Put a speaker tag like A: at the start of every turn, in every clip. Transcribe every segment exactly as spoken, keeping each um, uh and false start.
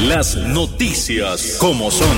A: Las noticias como son.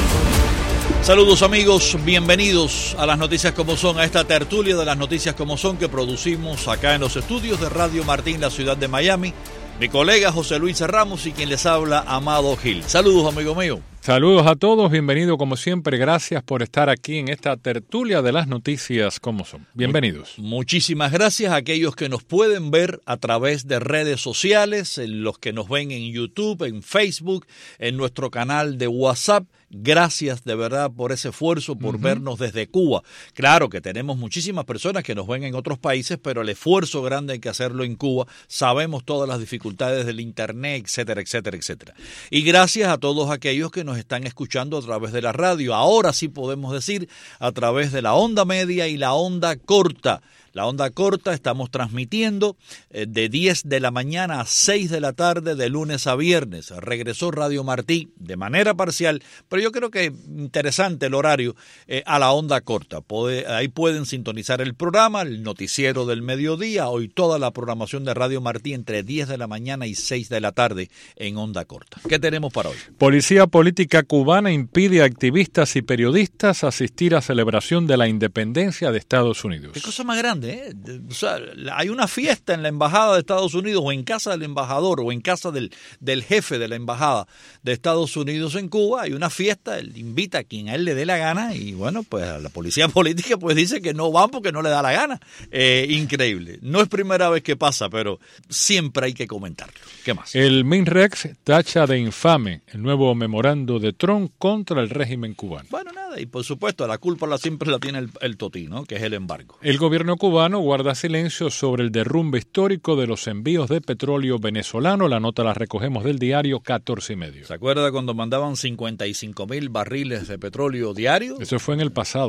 B: Saludos amigos, bienvenidos a las noticias como son, a esta tertulia de las noticias como son que producimos acá en los estudios de Radio Martín, la ciudad de Miami. Mi colega José Luis Ramos y quien les habla, Amado Gil. Saludos, amigo mío.
C: Saludos a todos, bienvenido como siempre, gracias por estar aquí en esta tertulia de las noticias como son. Bienvenidos.
B: Muchísimas gracias a aquellos que nos pueden ver a través de redes sociales, los que nos ven en YouTube, en Facebook, en nuestro canal de WhatsApp. Gracias de verdad por ese esfuerzo, por uh-huh. vernos desde Cuba. Claro que tenemos muchísimas personas que nos ven en otros países, pero el esfuerzo grande hay que hacerlo en Cuba. Sabemos todas las dificultades del internet, etcétera, etcétera, etcétera. Y gracias a todos aquellos que nos están escuchando a través de la radio. Ahora sí podemos decir a través de la onda media y la onda corta. La onda corta estamos transmitiendo de diez de la mañana a seis de la tarde de lunes a viernes. Regresó Radio Martí de manera parcial, pero yo creo que interesante el horario eh, a la onda corta. Puede, ahí pueden sintonizar el programa, el noticiero del mediodía, hoy toda la programación de Radio Martí entre diez de la mañana y seis de la tarde en onda corta. ¿Qué tenemos para hoy?
C: Policía política cubana impide a activistas y periodistas asistir a celebración de la independencia de Estados Unidos.
B: ¿Qué cosa más grande? ¿Eh? O sea, hay una fiesta en la embajada de Estados Unidos o en casa del embajador o en casa del, del jefe de la embajada de Estados Unidos en Cuba. Hay una fiesta, él invita a quien a él le dé la gana y bueno, pues a la policía política pues dice que no van porque no le da la gana. Eh, increíble. No es primera vez que pasa, pero siempre hay que comentarlo. ¿Qué más?
C: El MINREX tacha de infame el nuevo memorando de Trump contra el régimen cubano.
B: Bueno, nada, y por supuesto la culpa la siempre la tiene el, el Totí, ¿no? Que es el embargo.
C: El gobierno cubano cubano guarda silencio sobre el derrumbe histórico de los envíos de petróleo venezolano. La nota la recogemos del diario catorce y medio.
B: ¿Se acuerda cuando mandaban cincuenta y cinco mil barriles de petróleo diario?
C: Eso fue en el pasado.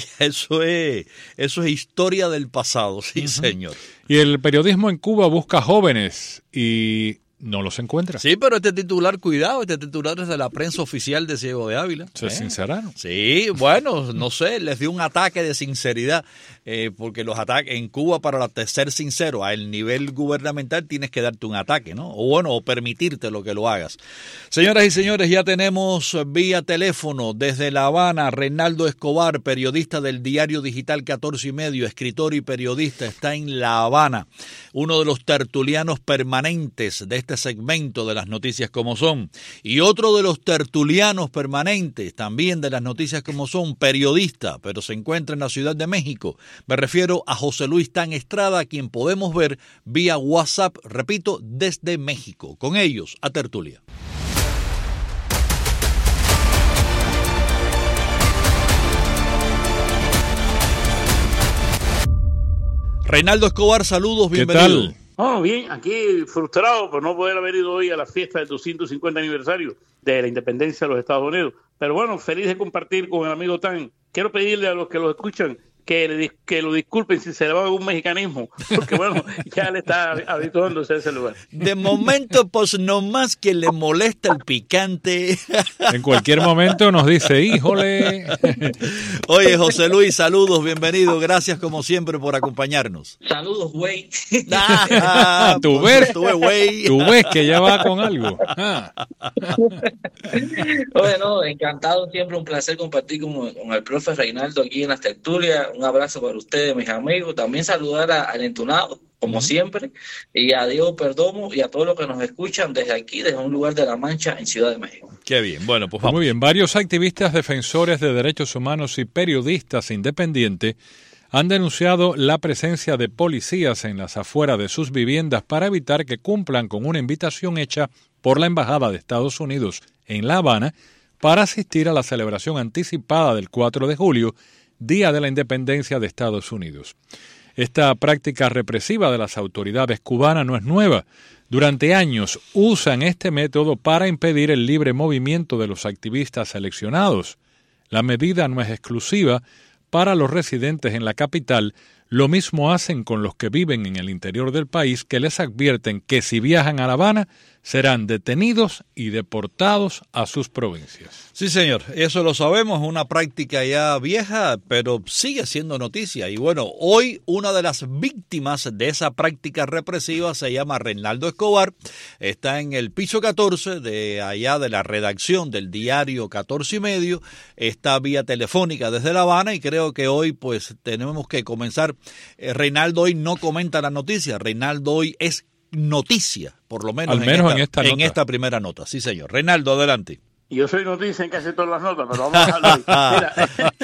B: eso es eso es historia del pasado, sí, uh-huh. señor.
C: Y el periodismo en Cuba busca jóvenes y no los encuentra.
B: Sí, pero este titular, cuidado, este titular es de la prensa oficial de Ciego de Ávila.
C: Se ¿Eh? sinceraron.
B: Sí, bueno, no sé, les dio un ataque de sinceridad, eh, porque los ataques en Cuba, para ser sincero, al nivel gubernamental tienes que darte un ataque, ¿no? O bueno, o permitirte lo que lo hagas. Señoras y señores, ya tenemos vía teléfono desde La Habana, Reinaldo Escobar, periodista del diario digital catorce y medio, escritor y periodista, está en La Habana, uno de los tertulianos permanentes de este segmento de las noticias como son, y otro de los tertulianos permanentes también de las noticias como son, periodista, pero se encuentra en la Ciudad de México. Me refiero a José Luis Tan Estrada, a quien podemos ver vía WhatsApp, repito, desde México. Con ellos, a tertulia. Reinaldo Escobar, saludos, bienvenido.
C: ¿Qué tal?
D: Oh, bien, aquí frustrado por no poder haber ido hoy a la fiesta del doscientos cincuenta aniversario de la independencia de los Estados Unidos. Pero bueno, feliz de compartir con el amigo Tan. Quiero pedirle a los que lo escuchan que, le, que lo disculpen si se le va algún mexicanismo, porque bueno, ya le está habituándose a ese lugar.
B: De momento, pues nomás que le molesta el picante.
C: En cualquier momento nos dice, híjole.
B: Oye, José Luis, saludos, bienvenido, gracias como siempre por acompañarnos.
E: Saludos, güey.
C: Ah, ¿Tú ves?
B: Tú ves, güey.
C: Tú ves que ya va con algo. Ah.
E: Bueno, encantado, siempre un placer compartir con, con el profe Reinaldo aquí en las tertulias. Un abrazo para ustedes, mis amigos. También saludar a, al entunado, como uh-huh. siempre, y a Diego Perdomo y a todos los que nos escuchan desde aquí, desde un lugar de La Mancha, en Ciudad de México.
B: Qué bien, bueno, pues vamos.
C: Muy bien, varios activistas defensores de derechos humanos y periodistas independientes han denunciado la presencia de policías en las afueras de sus viviendas para evitar que cumplan con una invitación hecha por la Embajada de Estados Unidos en La Habana para asistir a la celebración anticipada del cuatro de julio, Día de la Independencia de Estados Unidos. Esta práctica represiva de las autoridades cubanas no es nueva. Durante años usan este método para impedir el libre movimiento de los activistas seleccionados. La medida no es exclusiva para los residentes en la capital. Lo mismo hacen con los que viven en el interior del país, que les advierten que si viajan a La Habana serán detenidos y deportados a sus provincias.
B: Sí, señor, eso lo sabemos, es una práctica ya vieja, pero sigue siendo noticia. Y bueno, hoy una de las víctimas de esa práctica represiva se llama Reinaldo Escobar, está en el piso catorce de allá de la redacción del diario catorce y medio, está vía telefónica desde La Habana y creo que hoy pues tenemos que comenzar. Eh, Reinaldo hoy no comenta la noticia, Reinaldo hoy es noticia, por lo menos,
C: Al menos
B: en, esta,
C: en, esta
B: en esta primera nota. Sí, señor. Reinaldo, adelante.
D: Yo soy noticia en casi todas las notas, pero vamos a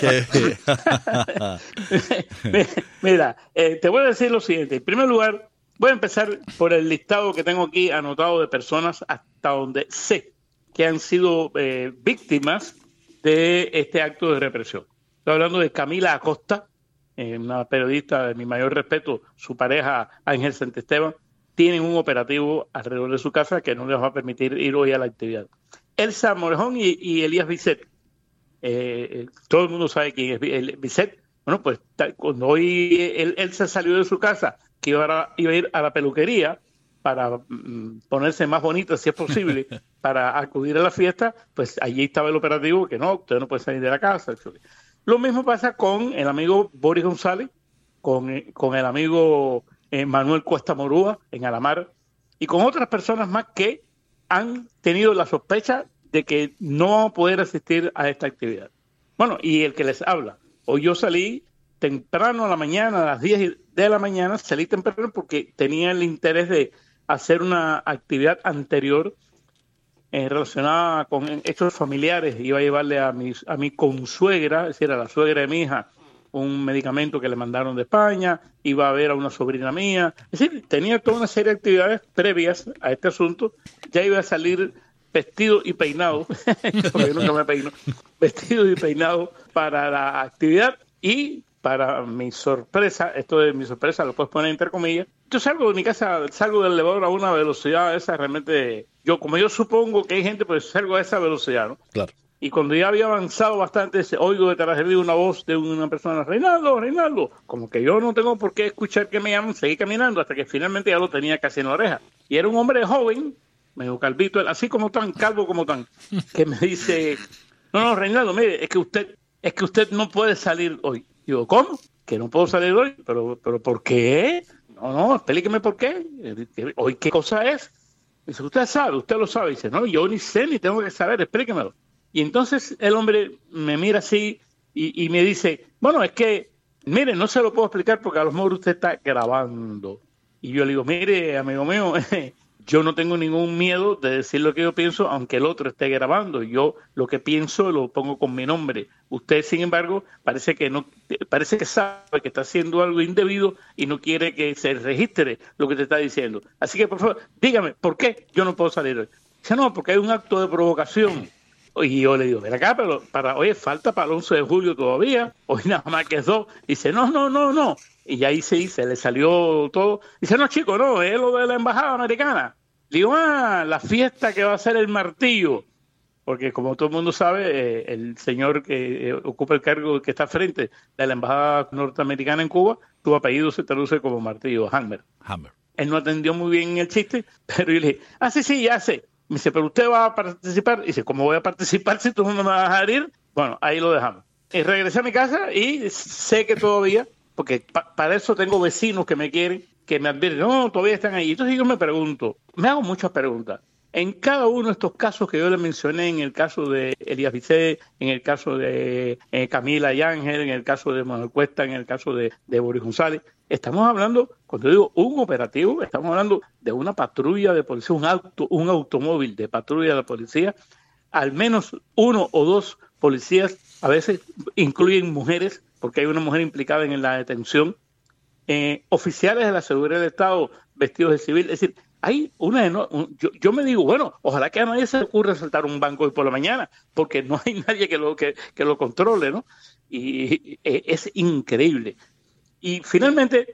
D: dejarlo ahí. Mira, mira eh, te voy a decir lo siguiente. En primer lugar, voy a empezar por el listado que tengo aquí anotado de personas hasta donde sé que han sido eh, víctimas de este acto de represión. Estoy hablando de Camila Acosta, eh, una periodista de mi mayor respeto, su pareja Ángel Santesteban, tienen un operativo alrededor de su casa que no les va a permitir ir hoy a la actividad. Elsa Morejón y, y Elías Bisset. Eh, todo el mundo sabe quién es Bisset. Bueno, pues cuando hoy él, Elsa salió de su casa, que iba a, iba a ir a la peluquería para mm, ponerse más bonita, si es posible, para acudir a la fiesta, pues allí estaba el operativo, que no, usted no puede salir de la casa. Lo mismo pasa con el amigo Boris González, con, con el amigo eh, Manuel Cuesta Morúa en Alamar, y con otras personas más que han tenido la sospecha de que no van a poder asistir a esta actividad. Bueno, y el que les habla, hoy yo salí temprano a la mañana, a las diez de la mañana, salí temprano porque tenía el interés de hacer una actividad anterior eh, relacionada con hechos familiares. Iba a llevarle a mi, a mi consuegra, es decir, a la suegra de mi hija, un medicamento que le mandaron de España, iba a ver a una sobrina mía, es decir, tenía toda una serie de actividades previas a este asunto. Ya iba a salir vestido y peinado, porque yo nunca me peino, vestido y peinado para la actividad, y para mi sorpresa, esto de mi sorpresa lo puedes poner entre comillas, yo salgo de mi casa, salgo del elevador a una velocidad esa realmente, yo como yo supongo que hay gente, pues salgo a esa velocidad, ¿no?
B: Claro. Y
D: cuando ya había avanzado bastante, oigo detrás de mí una voz de una persona, Reinaldo, Reinaldo, como que yo no tengo por qué escuchar que me llaman, seguí caminando hasta que finalmente ya lo tenía casi en la oreja. Y era un hombre joven, medio calvito, así como tan, calvo como tan, que me dice, no, no, Reinaldo, mire, es que usted, es que usted no puede salir hoy. Digo, ¿cómo? Que no puedo salir hoy, pero, pero ¿por qué? No, no, explíqueme por qué. ¿Hoy qué cosa es? Dice, usted sabe, usted lo sabe. Dice, no, yo ni sé, ni tengo que saber, explíquemelo. Y entonces el hombre me mira así y, y me dice, bueno, es que, mire, no se lo puedo explicar porque a lo mejor usted está grabando. Y yo le digo, mire, amigo mío, yo no tengo ningún miedo de decir lo que yo pienso, aunque el otro esté grabando. Yo lo que pienso lo pongo con mi nombre. Usted, sin embargo, parece que no, parece que sabe que está haciendo algo indebido y no quiere que se registre lo que te está diciendo. Así que, por favor, dígame, ¿por qué yo no puedo salir hoy? Dice, no, porque hay un acto de provocación. Y yo le digo, ven acá, pero para oye, falta para el once de julio todavía, hoy nada más que es dos. Dice, no, no, no, no. Y ahí sí, se le salió todo. Dice, no, chico, no, es lo de la embajada americana. Le digo, ah, la fiesta que va a ser el martillo. Porque como todo el mundo sabe, eh, el señor que eh, ocupa el cargo que está frente de la embajada norteamericana en Cuba, su apellido se traduce como Martillo, Hammer.
B: Hammer.
D: Él no atendió muy bien el chiste, pero yo le dije, ah, sí, sí, ya sé. Me dice, pero usted va a participar. Y dice, ¿cómo voy a participar si tú no me vas a dejar ir? Bueno, ahí lo dejamos. Y regresé a mi casa y sé que todavía, porque pa para eso tengo vecinos que me quieren, que me advierten, no, todavía están ahí. Entonces yo me pregunto, me hago muchas preguntas. En cada uno de estos casos que yo le mencioné, en el caso de Elías Bisset, en el caso de eh, Camila y Ángel, en el caso de Manuel Cuesta, en el caso de, de Boris González, estamos hablando, cuando digo un operativo, estamos hablando de una patrulla de policía, un auto, un automóvil de patrulla de policía, al menos uno o dos policías, a veces incluyen mujeres, porque hay una mujer implicada en la detención, eh, oficiales de la seguridad del Estado vestidos de civil, es decir, hay una un, yo, yo me digo, bueno, ojalá que a nadie se le ocurra saltar un banco hoy por la mañana, porque no hay nadie que lo, que, que lo controle, ¿no? Y, y es increíble. Y finalmente,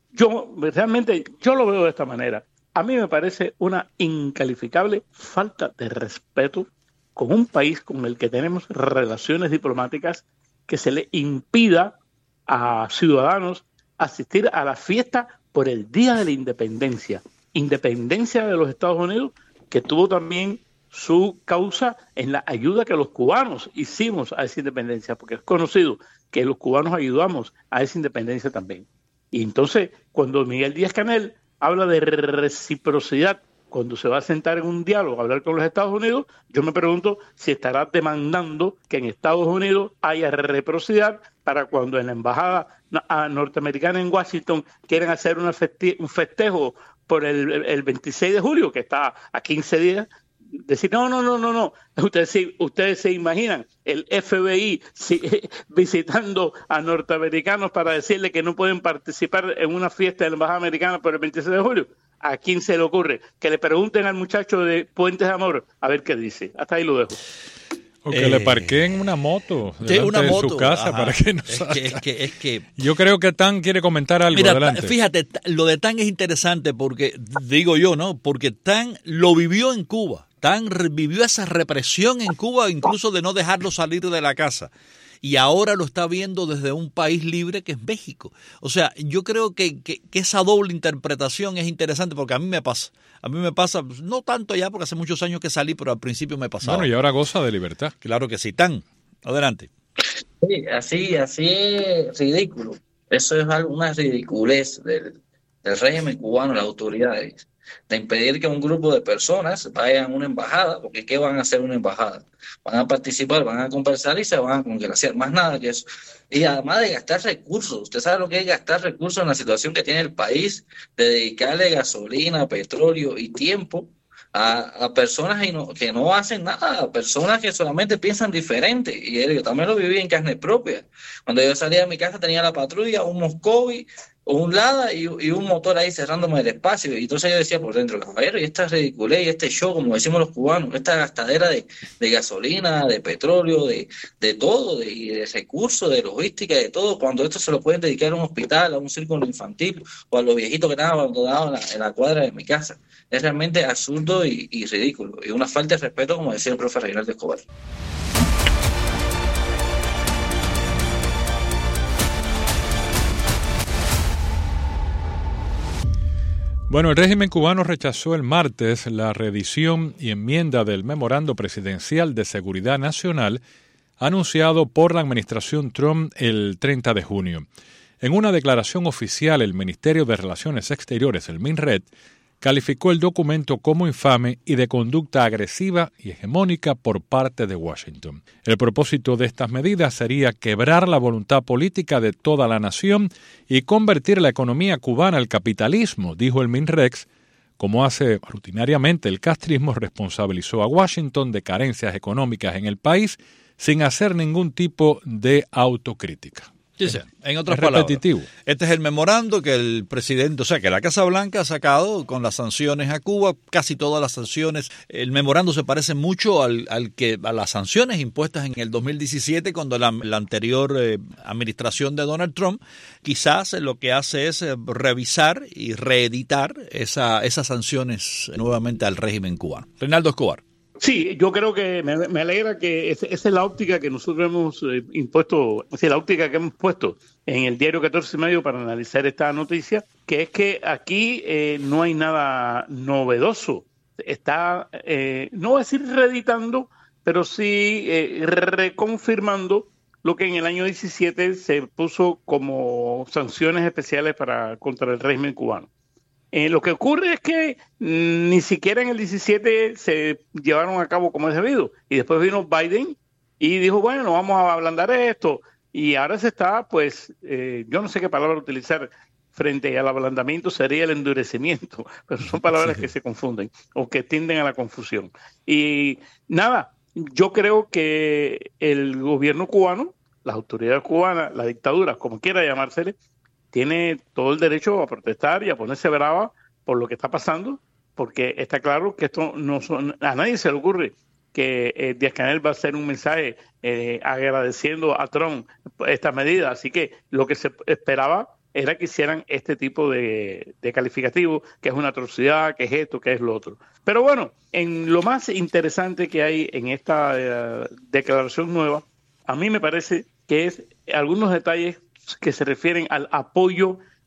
D: yo realmente, yo lo veo de esta manera. A mí me parece una incalificable falta de respeto con un país con el que tenemos relaciones diplomáticas, que se le impida a ciudadanos asistir a la fiesta por el Día de la Independencia. Independencia de los Estados Unidos, que tuvo también su causa en la ayuda que los cubanos hicimos a esa independencia, porque es conocido que los cubanos ayudamos a esa independencia también. Y entonces, cuando Miguel Díaz-Canel habla de reciprocidad, cuando se va a sentar en un diálogo a hablar con los Estados Unidos, yo me pregunto si estará demandando que en Estados Unidos haya reciprocidad para cuando en la embajada norteamericana en Washington quieren hacer una feste- un festejo por el, el veintiséis de julio, que está a quince días, decir, no, no, no, no, no. Ustedes, ustedes se imaginan el F B I si, visitando a norteamericanos para decirle que no pueden participar en una fiesta de la embajada americana por el veintiséis de julio. ¿A quién se le ocurre? Que le pregunten al muchacho de Puentes de Amor a ver qué dice. Hasta ahí lo dejo.
C: O que eh, le parqueen una moto delante
B: una
C: de
B: moto,
C: su casa, ajá, para que no salga.
B: Es que, es que, es que...
C: Yo creo que Tan quiere comentar algo.
B: Mira,
C: adelante.
B: Fíjate, lo de Tan es interesante porque, digo yo, ¿no? Porque Tan lo vivió en Cuba. Tan vivió esa represión en Cuba, incluso de no dejarlo salir de la casa. Y ahora lo está viendo desde un país libre que es México. O sea, yo creo que, que, que esa doble interpretación es interesante porque a mí me pasa. A mí me pasa, no tanto ya porque hace muchos años que salí, pero al principio me pasaba.
C: Bueno, y ahora goza de libertad.
B: Claro que sí. Tan, adelante.
E: Sí, así, así es ridículo. Eso es una ridiculez del, del régimen cubano, las autoridades, de impedir que un grupo de personas vayan a una embajada, porque ¿qué van a hacer una embajada? Van a participar, van a conversar y se van a congraciar, más nada que eso. Y además de gastar recursos, usted sabe lo que es gastar recursos en la situación que tiene el país, de dedicarle gasolina, petróleo y tiempo a, a personas que no, que no hacen nada, a personas que solamente piensan diferente. Y yo también lo viví en carne propia. Cuando yo salía de mi casa tenía la patrulla, un Moscovy, un Lada y, y un motor ahí cerrándome el espacio. Y entonces yo decía por dentro, caballero, y esta ridiculez y este show, como decimos los cubanos, esta gastadera de, de gasolina, de petróleo, de, de todo, de, de recursos, de logística, de todo, cuando esto se lo pueden dedicar a un hospital, a un círculo infantil o a los viejitos que estaban abandonados en la, en la cuadra de mi casa. Es realmente absurdo y, y ridículo. Y una falta de respeto, como decía el profe Reinaldo Escobar.
C: Bueno, el régimen cubano rechazó el martes la reedición y enmienda del Memorando Presidencial de Seguridad Nacional anunciado por la administración Trump el treinta de junio. En una declaración oficial, el Ministerio de Relaciones Exteriores, el MINRED, calificó el documento como infame y de conducta agresiva y hegemónica por parte de Washington. El propósito de estas medidas sería quebrar la voluntad política de toda la nación y convertir la economía cubana al capitalismo, dijo el MINREX, como hace rutinariamente el castrismo, responsabilizó a Washington de carencias económicas en el país sin hacer ningún tipo de autocrítica.
B: Sí, sí. En otras palabras, repetitivo. Este es el memorando que el presidente, o sea, que la Casa Blanca ha sacado con las sanciones a Cuba, casi todas las sanciones. El memorando se parece mucho al, al que a las sanciones impuestas en el dos mil diecisiete, cuando la, la anterior eh, administración de Donald Trump, quizás lo que hace es eh, revisar y reeditar esa, esas sanciones nuevamente al régimen cubano. Reinaldo Escobar.
D: Sí, yo creo que me, me alegra que esa es la óptica que nosotros hemos eh, impuesto, es decir, la óptica que hemos puesto en el diario catorce y medio para analizar esta noticia, que es que aquí eh, no hay nada novedoso. Está, eh, no voy a decir reeditando, pero sí eh, reconfirmando lo que en el año diecisiete se puso como sanciones especiales para contra el régimen cubano. Eh, lo que ocurre es que mm, ni siquiera en el diecisiete se llevaron a cabo como es debido. Y después vino Biden y dijo, bueno, vamos a ablandar esto. Y ahora se está, pues, eh, yo no sé qué palabra utilizar frente al ablandamiento, sería el endurecimiento, pero son palabras sí, que se confunden o que tienden a la confusión. Y nada, yo creo que el gobierno cubano, las autoridades cubanas, la dictadura, como quiera llamársele, tiene todo el derecho a protestar y a ponerse brava por lo que está pasando, porque está claro que esto no son, a nadie se le ocurre que eh, Díaz-Canel va a hacer un mensaje eh, agradeciendo a Trump estas medidas, así que lo que se esperaba era que hicieran este tipo de, de calificativo, que es una atrocidad, que es esto, que es lo otro. Pero bueno, en lo más interesante que hay en esta eh, declaración nueva, a mí me parece que es algunos detalles que se refieren al apoyo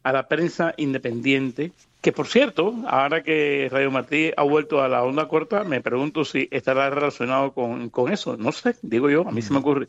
D: a la prensa independiente, que por cierto, ahora que Radio Martí ha vuelto a la onda corta, me pregunto si estará relacionado con, con eso. No sé, digo yo, a mí se me ocurre.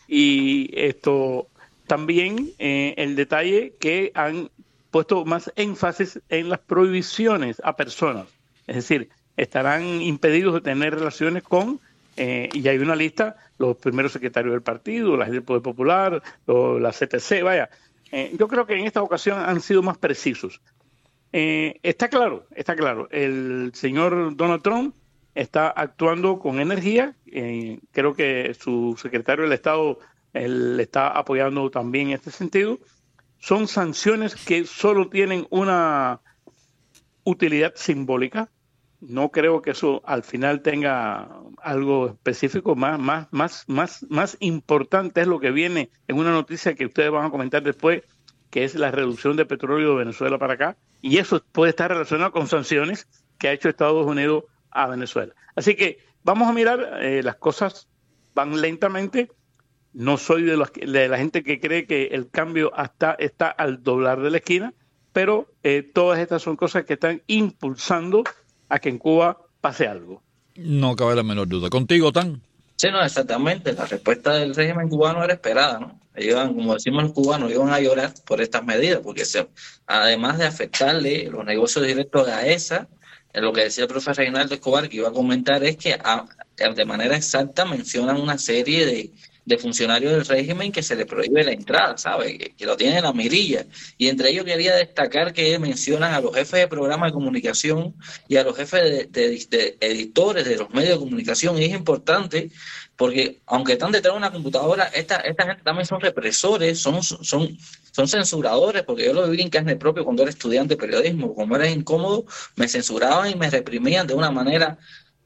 D: Y esto también, eh, el detalle que han puesto más énfasis en las prohibiciones a personas. Es decir, estarán impedidos de tener relaciones con, eh, y hay una lista, los primeros secretarios del partido, la gente del Poder Popular, lo, la C T C, vaya. Eh, yo creo que en esta ocasión han sido más precisos. Eh, está claro, está claro, el señor Donald Trump está actuando con energía, eh, creo que su secretario del Estado él, le está apoyando también en este sentido. Son sanciones que solo tienen una utilidad simbólica. No creo que eso al final tenga algo específico. Más, más, más, más, más importante es lo que viene en una noticia que ustedes van a comentar después, que es la reducción de petróleo de Venezuela para acá. Y eso puede estar relacionado con sanciones que ha hecho Estados Unidos a Venezuela. Así que vamos a mirar, eh, las cosas van lentamente. No soy de, los, de la gente que cree que el cambio hasta está al doblar de la esquina, pero eh, todas estas son cosas que están impulsando a que en Cuba pase algo.
B: No cabe la menor duda. ¿Contigo, Tan?
E: Sí, no, exactamente. La respuesta del régimen cubano era esperada, ¿no? Ellos, como decimos los cubanos, iban a llorar por estas medidas, porque se, además de afectarle los negocios directos a esa, lo que decía el profesor Reinaldo Escobar, que iba a comentar, es que a, de manera exacta mencionan una serie de, de funcionarios del régimen que se le prohíbe la entrada, ¿sabe? Que, que lo tienen en la mirilla. Y entre ellos quería destacar que mencionan a los jefes de programa de comunicación y a los jefes de, de, de editores de los medios de comunicación. Y es importante porque, aunque están detrás de una computadora, esta, esta gente también son represores, son, son, son censuradores, porque yo lo viví en carne propia cuando era estudiante de periodismo. Como era incómodo, me censuraban y me reprimían de una manera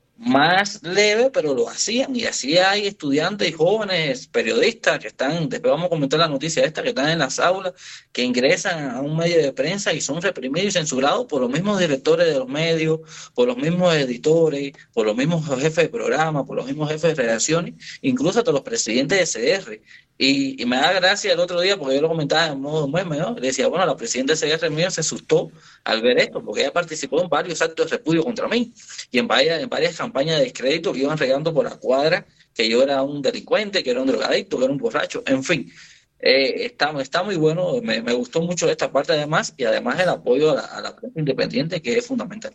E: más leve, pero lo hacían. Y así hay estudiantes y jóvenes periodistas que están, después vamos a comentar la noticia esta, que están en las aulas, que ingresan a un medio de prensa y son reprimidos y censurados por los mismos directores de los medios, por los mismos editores, por los mismos jefes de programa, por los mismos jefes de redacciones, incluso hasta los presidentes de C R. Y, y me da gracia el otro día, porque yo lo comentaba en modo meme, ¿no? Le decía, bueno, la presidenta de C R mío se asustó al ver esto, porque ella participó en varios actos de repudio contra mí, y en varias, en varias campañas de descrédito que iban regando por la cuadra, que yo era un delincuente, que era un drogadicto, que era un borracho, en fin. Eh, está, está muy bueno, me, me gustó mucho esta parte además, y además el apoyo a la, a la prensa independiente, que es fundamental.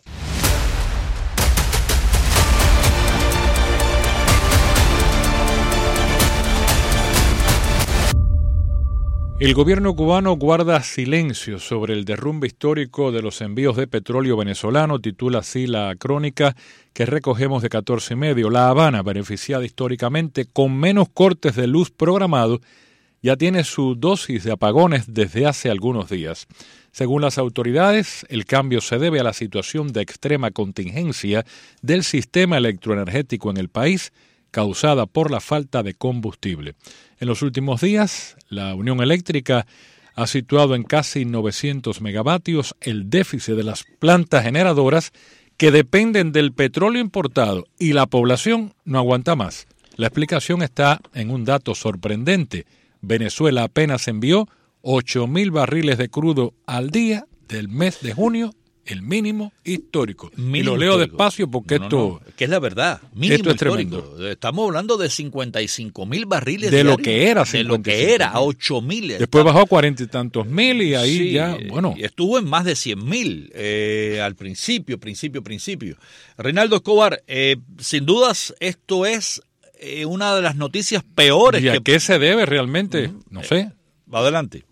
C: El gobierno cubano guarda silencio sobre el derrumbe histórico de los envíos de petróleo venezolano, titula así la crónica que recogemos de catorce y medio. La Habana, beneficiada históricamente con menos cortes de luz programados, ya tiene su dosis de apagones desde hace algunos días. Según las autoridades, el cambio se debe a la situación de extrema contingencia del sistema electroenergético en el país, causada por la falta de combustible. En los últimos días, la Unión Eléctrica ha situado en casi novecientos megavatios el déficit de las plantas generadoras que dependen del petróleo importado y la población no aguanta más. La explicación está en un dato sorprendente. Venezuela apenas envió ocho mil barriles de crudo al día del mes de junio, el mínimo histórico. Mínimo y lo leo histórico. Despacio porque no, esto...
B: No, no, que es la verdad, mínimo
C: esto es
B: histórico.
C: Tremendo.
B: Estamos hablando de cincuenta y cinco mil barriles
C: de
B: diarios,
C: lo que era.
B: De lo que era, a ocho mil.
C: Después bajó a cuarenta y tantos mil y ahí
B: sí,
C: ya, bueno.
B: Estuvo en más de cien mil eh, al principio, principio, principio. Reinaldo Escobar, eh, sin dudas esto es eh, una de las noticias peores.
C: ¿Y a
B: que...
C: qué se debe realmente? Uh-huh. No sé.
B: Adelante.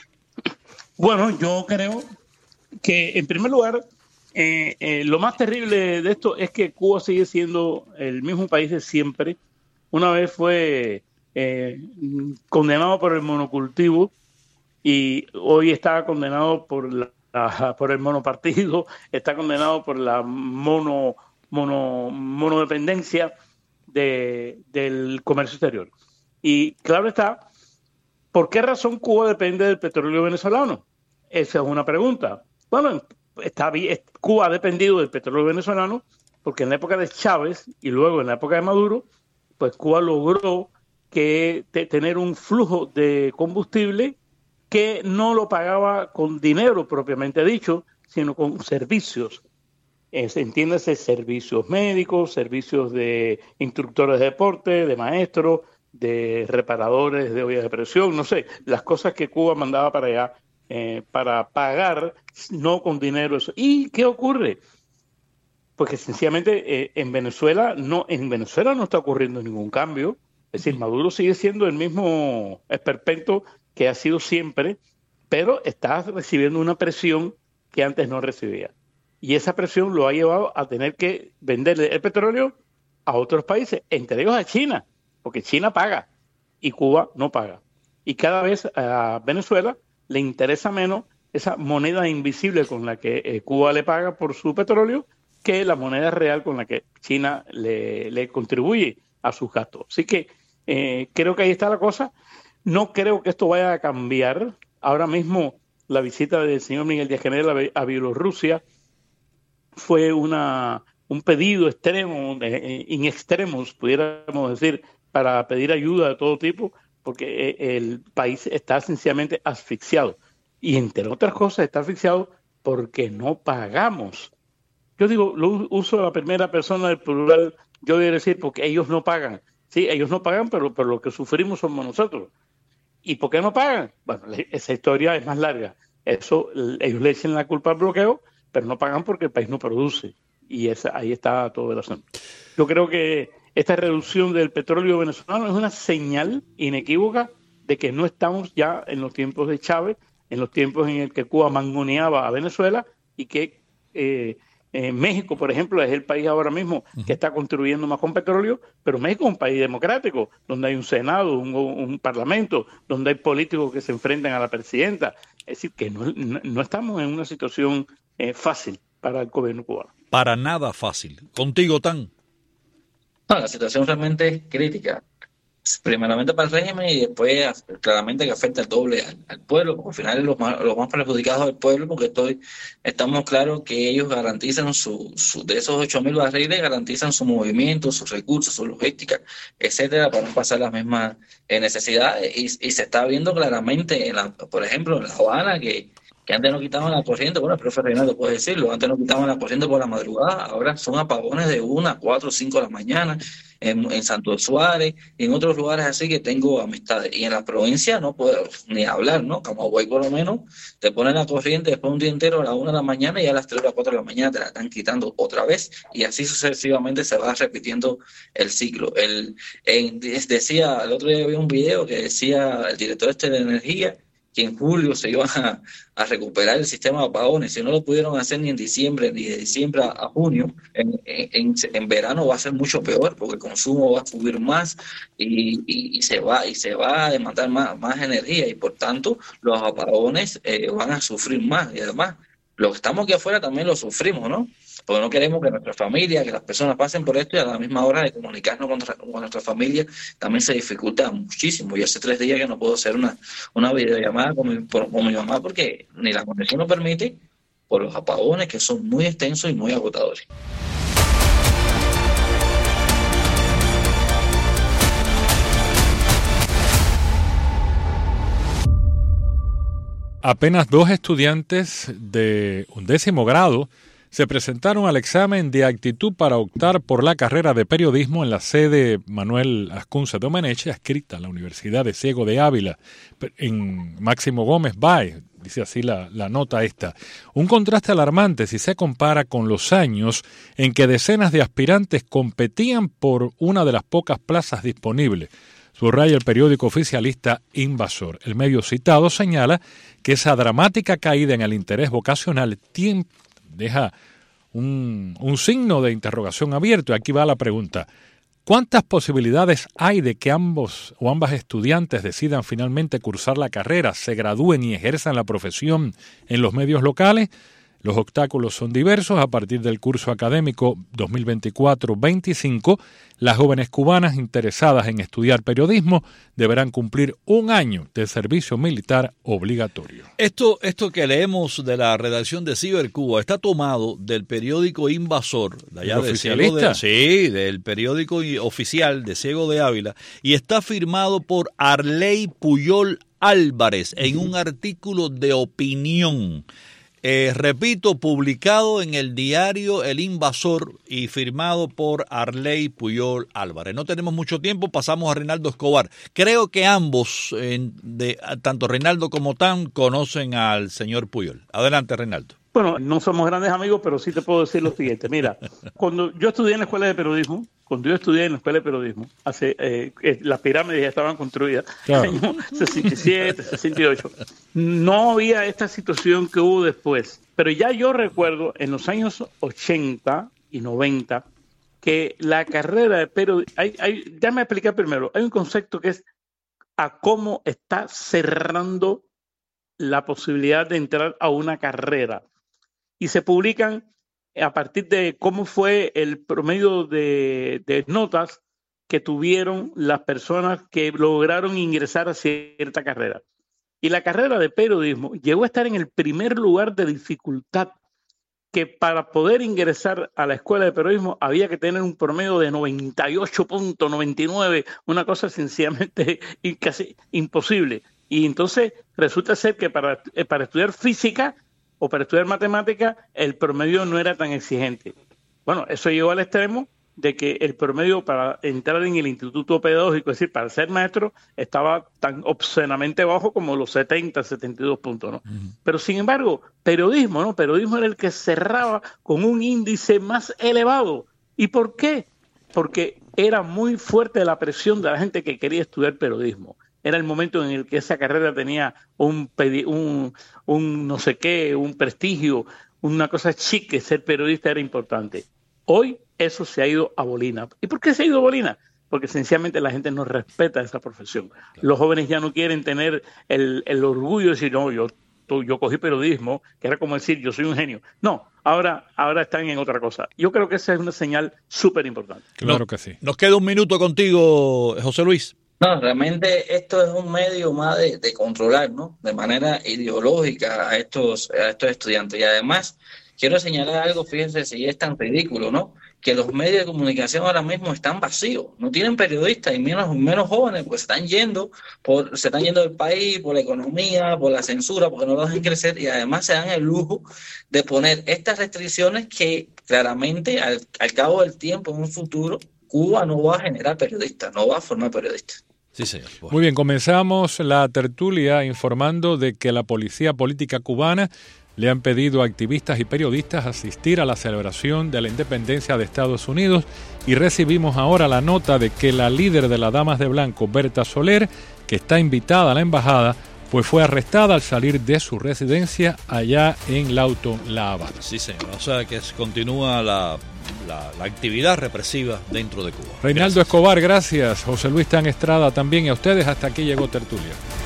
D: Bueno, yo creo que en primer lugar, eh, eh, lo más terrible de esto es que Cuba sigue siendo el mismo país de siempre. Una vez fue eh, condenado por el monocultivo y hoy está condenado por la, la, por el monopartido, está condenado por la mono, mono, monodependencia de, del comercio exterior. Y claro está, ¿por qué razón Cuba depende del petróleo venezolano? Esa es una pregunta. Bueno, está bien, Cuba ha dependido del petróleo venezolano porque en la época de Chávez y luego en la época de Maduro, pues Cuba logró que te, tener un flujo de combustible que no lo pagaba con dinero propiamente dicho, sino con servicios. Es, entiéndase, servicios médicos, servicios de instructores de deporte, de maestros, de reparadores de ollas de presión, no sé, las cosas que Cuba mandaba para allá eh, para pagar, no con dinero. Eso. ¿Y qué ocurre? Porque sencillamente eh, en Venezuela no, en Venezuela no está ocurriendo ningún cambio. Es decir, Maduro sigue siendo el mismo esperpento que ha sido siempre, pero está recibiendo una presión que antes no recibía. Y esa presión lo ha llevado a tener que venderle el petróleo a otros países, entre ellos a China, porque China paga y Cuba no paga. Y cada vez a Venezuela le interesa menos esa moneda invisible con la que eh, Cuba le paga por su petróleo que la moneda real con la que China le, le contribuye a sus gastos. Así que eh, creo que ahí está la cosa. No creo que esto vaya a cambiar. Ahora mismo la visita del señor Miguel Díaz-Canel a Bielorrusia fue una, un pedido extremo, eh, in extremus, pudiéramos decir, para pedir ayuda de todo tipo, porque eh, el país está sencillamente asfixiado. Y entre otras cosas está asfixiado porque no pagamos. Yo digo, lo uso la primera persona del plural, yo voy a decir porque ellos no pagan. Sí, ellos no pagan, pero, pero lo que sufrimos somos nosotros. ¿Y por qué no pagan? Bueno, esa historia es más larga. Eso, ellos le echan la culpa al bloqueo, pero no pagan porque el país no produce. Y esa, ahí está todo el asunto. Yo creo que esta reducción del petróleo venezolano es una señal inequívoca de que no estamos ya en los tiempos de Chávez, en los tiempos en el que Cuba mangoneaba a Venezuela y que eh, eh, México, por ejemplo, es el país ahora mismo que está contribuyendo más con petróleo, pero México es un país democrático, donde hay un Senado, un, un parlamento, donde hay políticos que se enfrentan a la presidenta. Es decir, que no, no, no estamos en una situación eh, fácil para el gobierno cubano.
B: Para nada fácil. Contigo, Tan.
E: No, la situación realmente es crítica. Primeramente para el régimen y después claramente que afecta el doble al, al pueblo, porque al final los más, los más perjudicados del pueblo, porque estoy, estamos claros que ellos garantizan su, su de esos ocho mil barriles, garantizan su movimiento, sus recursos, su logística, etcétera, para no pasar las mismas eh, necesidades. Y, y se está viendo claramente, en la, por ejemplo, en La Habana, que, que antes no quitaban la corriente, bueno, el profe Reinaldo puede decirlo, antes no quitaban la corriente por la madrugada, ahora son apagones de una, cuatro, cinco de la mañana. En, en Santo Suárez y en otros lugares así que tengo amistades. Y en la provincia no puedo ni hablar, ¿no? Camagüey por lo menos te ponen la corriente después un día entero a las una de la mañana y a las tres o las cuatro de la mañana te la están quitando otra vez y así sucesivamente se va repitiendo el ciclo. El, en, decía, el otro día vi un video que decía el director este de energía que en julio se iban a, a recuperar el sistema de apagones. Si no lo pudieron hacer ni en diciembre, ni de diciembre a, a junio, en, en, en verano va a ser mucho peor, porque el consumo va a subir más y, y, y se va y se va a demandar más, más energía, y por tanto los apagones eh, van a sufrir más. Y además, los que estamos aquí afuera también lo sufrimos, ¿no? Porque no queremos que nuestra familia, que las personas pasen por esto y a la misma hora de comunicarnos con, con nuestra familia también se dificulta muchísimo. Yo hace tres días que no puedo hacer una, una videollamada con mi, por, con mi mamá porque ni la conexión lo permite por los apagones que son muy extensos y muy agotadores.
C: Apenas dos estudiantes de undécimo grado se presentaron al examen de actitud para optar por la carrera de periodismo en la sede Manuel Ascunza Domenech, adscrita a la Universidad de Ciego de Ávila, en Máximo Gómez Bay, dice así la, la nota esta. Un contraste alarmante si se compara con los años en que decenas de aspirantes competían por una de las pocas plazas disponibles. Subraya el periódico oficialista Invasor. El medio citado señala que esa dramática caída en el interés vocacional tiene deja un, un signo de interrogación abierto. Aquí va la pregunta. ¿Cuántas posibilidades hay de que ambos o ambas estudiantes decidan finalmente cursar la carrera, se gradúen y ejerzan la profesión en los medios locales? Los obstáculos son diversos. A partir del curso académico dos mil veinticuatro veinticinco, las jóvenes cubanas interesadas en estudiar periodismo deberán cumplir un año de servicio militar obligatorio.
B: Esto, esto que leemos de la redacción de Cibercuba está tomado del periódico Invasor, de allá de Ciego de, sí, del periódico oficial de Ciego de Ávila, y está firmado por Arley Puyol Álvarez en un artículo de opinión. Eh, repito, publicado en el diario El Invasor y firmado por Arley Puyol Álvarez. No tenemos mucho tiempo, pasamos a Reinaldo Escobar. Creo que ambos, eh, de, tanto Reinaldo como Tan, conocen al señor Puyol. Adelante, Reinaldo.
D: Bueno, no somos grandes amigos, pero sí te puedo decir lo siguiente. Mira, cuando yo estudié en la escuela de periodismo, cuando yo estudié en la escuela de periodismo, hace eh, las pirámides ya estaban construidas, claro. En el año sesenta y siete, sesenta y ocho, no había esta situación que hubo después. Pero ya yo recuerdo en los años ochenta y noventa que la carrera de periodismo, hay, hay, déjame explicar primero, hay un concepto que es a cómo está cerrando la posibilidad de entrar a una carrera. Y se publican a partir de cómo fue el promedio de, de notas que tuvieron las personas que lograron ingresar a cierta carrera. Y la carrera de periodismo llegó a estar en el primer lugar de dificultad, que para poder ingresar a la escuela de periodismo había que tener un promedio de noventa y ocho punto noventa y nueve, una cosa sencillamente casi imposible. Y entonces resulta ser que para, para estudiar física o para estudiar matemática, el promedio no era tan exigente. Bueno, eso llegó al extremo de que el promedio para entrar en el instituto pedagógico, es decir, para ser maestro, estaba tan obscenamente bajo como los setenta, setenta y dos puntos, ¿no? Uh-huh. Pero sin embargo, periodismo, ¿no? Periodismo era el que cerraba con un índice más elevado. ¿Y por qué? Porque era muy fuerte la presión de la gente que quería estudiar periodismo. Era el momento en el que esa carrera tenía un, un, un no sé qué, un prestigio, una cosa chique, ser periodista era importante. Hoy eso se ha ido a bolina. ¿Y por qué se ha ido a bolina? Porque sencillamente la gente no respeta esa profesión. Claro. Los jóvenes ya no quieren tener el, el orgullo de decir, no, yo, yo cogí periodismo, que era como decir, yo soy un genio. No, ahora, ahora están en otra cosa. Yo creo que esa es una señal súper importante.
C: Claro
B: no,
C: que sí.
B: Nos queda un minuto contigo, José Luis.
E: No, realmente esto es un medio más de, de controlar, ¿no? De manera ideológica a estos, a estos estudiantes. Y además, quiero señalar algo, fíjense si es tan ridículo, ¿no? Que los medios de comunicación ahora mismo están vacíos, no tienen periodistas y menos, menos jóvenes, pues se están yendo, por, se están yendo del país por la economía, por la censura, porque no los dejan crecer y además se dan el lujo de poner estas restricciones que claramente al, al cabo del tiempo, en un futuro, Cuba no va a generar periodistas, no va a formar periodistas.
B: Sí, señor. Bueno.
C: Muy bien, comenzamos la tertulia informando de que la Policía Política Cubana le han pedido a activistas y periodistas asistir a la celebración de la independencia de Estados Unidos y recibimos ahora la nota de que la líder de las Damas de Blanco, Berta Soler, que está invitada a la embajada, pues fue arrestada al salir de su residencia allá en Lauto, La Habana.
B: Sí, señor. O sea que continúa la, la, la actividad represiva dentro de Cuba.
C: Reinaldo gracias. Escobar, gracias. José Luis Tan Estrada también. Y a ustedes hasta aquí llegó Tertulia.